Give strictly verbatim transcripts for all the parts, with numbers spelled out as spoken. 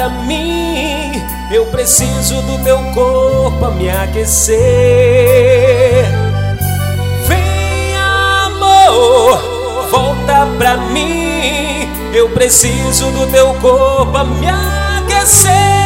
pra mim. Eu preciso do teu corpo a me aquecer. Vem, amor, volta pra mim. Eu preciso do teu corpo a me aquecer.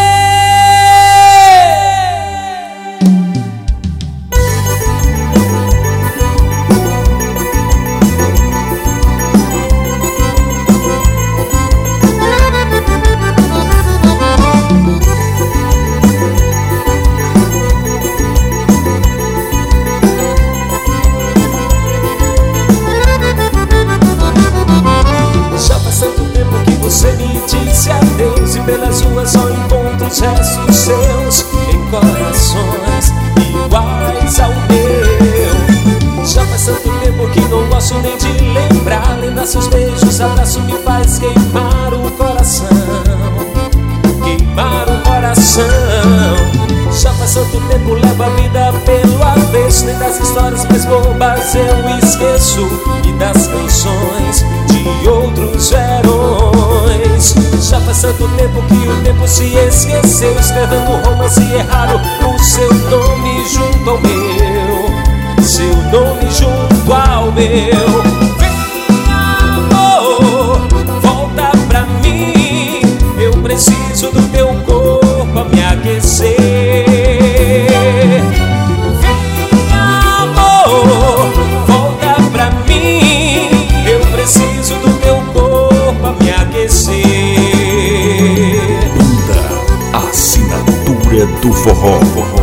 Você me disse adeus e pelas ruas só encontro os restos seus em corações iguais ao meu. Já faz tanto tempo que não gosto nem de lembrar. Lembrar seus beijos, abraço me faz queimar o coração, queimar o coração. Já faz tanto tempo, levo a vida pelo avesso. Nem das histórias mais bobas eu esqueço, e das canções de outros verões. Já faz tanto tempo que o tempo se esqueceu, escrevendo um romance errado, o seu nome junto ao meu, seu nome junto ao meu. Vem, amor, volta pra mim. Eu preciso do teu corpo a me aquecer. Vem, amor, volta pra mim. Eu preciso do teu corpo a me aquecer. Banda Assinatura do Forró.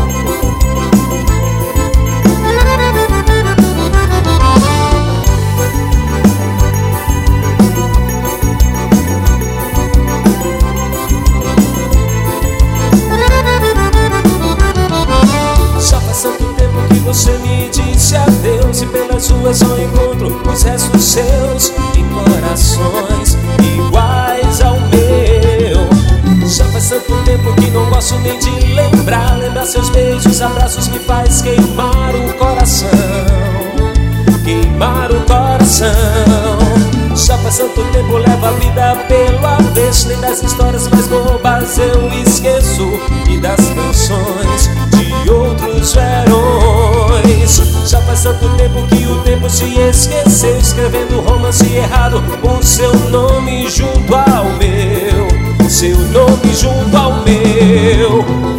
Já faz tanto tempo que você me disse adeus e pelas ruas só encontro os restos seus em corações iguais ao meu. Já faz tanto tempo que não gosto nem de lembrar. Lembrar seus beijos, abraços me faz queimar o coração, queimar o coração. Já faz tanto tempo, levo a vida pelo avesso. Nem das histórias mais bobas eu esqueço, e das canções de outros verões. Já faz tanto tempo que o tempo se esqueceu, escrevendo um romance errado, o seu nome junto ao meu, seu nome junto ao meu.